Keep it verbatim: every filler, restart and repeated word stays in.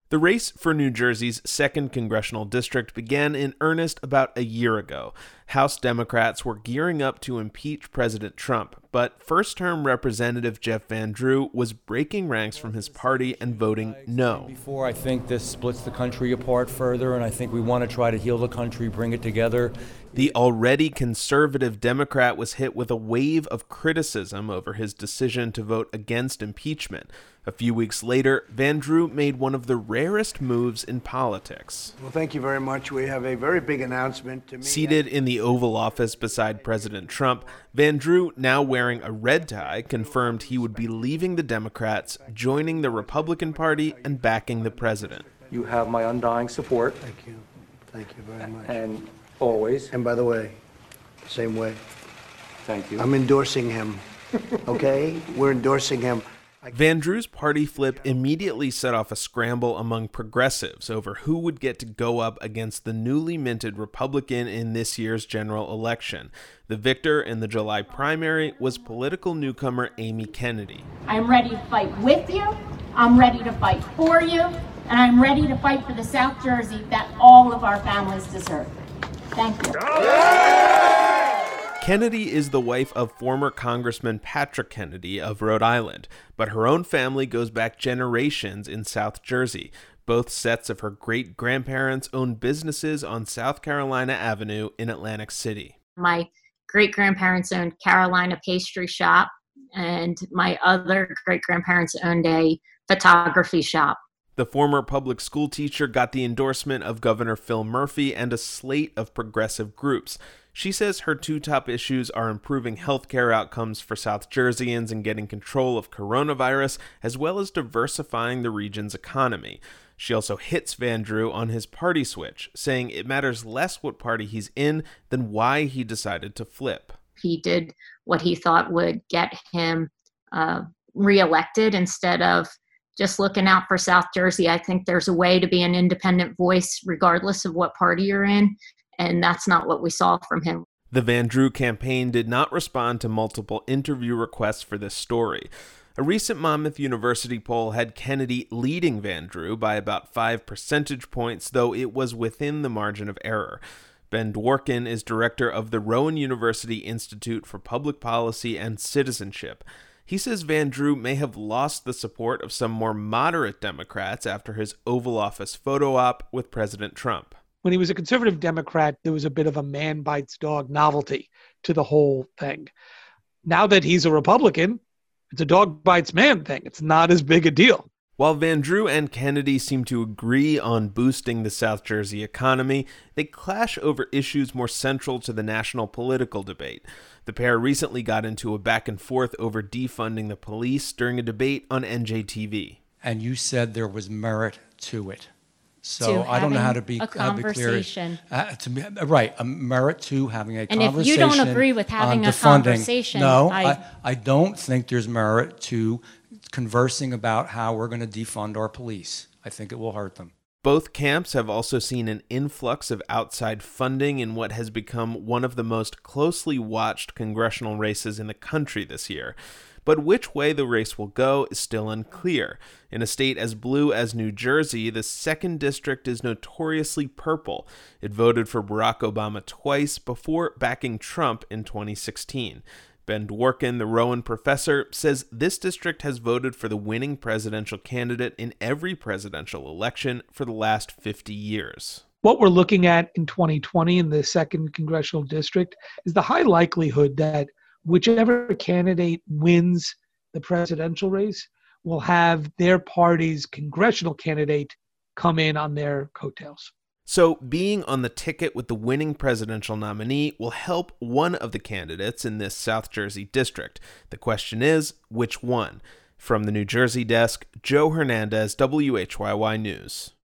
The race for New Jersey's second congressional district began in earnest about a year ago. House Democrats were gearing up to impeach President Trump, but first-term Representative Jeff Van Drew was breaking ranks from his party and voting no. Before, I think this splits the country apart further, and I think we want to try to heal the country, bring it together. The already conservative Democrat was hit with a wave of criticism over his decision to vote against impeachment. A few weeks later, Van Drew made one of the rarest moves in politics. Well, thank you very much. We have a very big announcement to me. Seated in the Oval Office beside President Trump, Van Drew, now wearing a red tie, confirmed he would be leaving the Democrats, joining the Republican Party, and backing the president. You have my undying support. Thank you. Thank you very much. And always. And by the way, same way. Thank you. I'm endorsing him. Okay? We're endorsing him. Van Drew's party flip immediately set off a scramble among progressives over who would get to go up against the newly minted Republican in this year's general election. The victor in the July primary was political newcomer Amy Kennedy. I'm ready to fight with you, I'm ready to fight for you, and I'm ready to fight for the South Jersey that all of our families deserve. Thank you. Kennedy is the wife of former Congressman Patrick Kennedy of Rhode Island, but her own family goes back generations in South Jersey. Both sets of her great-grandparents owned businesses on South Carolina Avenue in Atlantic City. My great-grandparents owned Carolina Pastry Shop, and my other great-grandparents owned a photography shop. The former public school teacher got the endorsement of Governor Phil Murphy and a slate of progressive groups. She says her two top issues are improving healthcare outcomes for South Jerseyans and getting control of coronavirus, as well as diversifying the region's economy. She also hits Van Drew on his party switch, saying it matters less what party he's in than why he decided to flip. He did what he thought would get him uh, reelected instead of just looking out for South Jersey. I think there's a way to be an independent voice regardless of what party you're in, and that's not what we saw from him. The Van Drew campaign did not respond to multiple interview requests for this story. A recent Monmouth University poll had Kennedy leading Van Drew by about five percentage points, though it was within the margin of error. Ben Dworkin is director of the Rowan University Institute for Public Policy and Citizenship. He says Van Drew may have lost the support of some more moderate Democrats after his Oval Office photo op with President Trump. When he was a conservative Democrat, there was a bit of a man bites dog novelty to the whole thing. Now that he's a Republican, it's a dog bites man thing. It's not as big a deal. While Van Drew and Kennedy seem to agree on boosting the South Jersey economy, they clash over issues more central to the national political debate. The pair recently got into a back and forth over defunding the police during a debate on N J T V. And you said there was merit to it. So to I don't know how to be, a how to be clear. conversation. Uh, to be, right, a merit to having a And conversation. if you don't agree with having on a defunding. conversation, no, I- I, I don't think there's merit to conversing about how we're going to defund our police. I think it will hurt them. Both camps have also seen an influx of outside funding in what has become one of the most closely watched congressional races in the country this year. But which way the race will go is still unclear. In a state as blue as New Jersey, the second district is notoriously purple. It voted for Barack Obama twice before backing Trump in twenty sixteen. Ben Dworkin, the Rowan professor, says this district has voted for the winning presidential candidate in every presidential election for the last fifty years. What we're looking at in twenty twenty in the second congressional district is the high likelihood that whichever candidate wins the presidential race will have their party's congressional candidate come in on their coattails. So being on the ticket with the winning presidential nominee will help one of the candidates in this South Jersey district. The question is, which one? From the New Jersey desk, Joe Hernandez, W H Y Y News.